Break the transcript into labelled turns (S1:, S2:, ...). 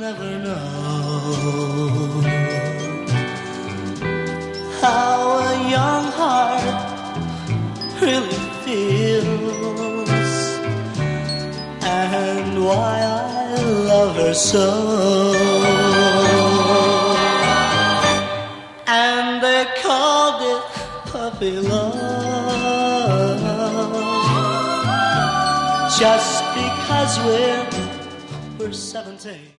S1: never know how a young heart really feels and why I love her so. And they called it puppy love just because we're 17.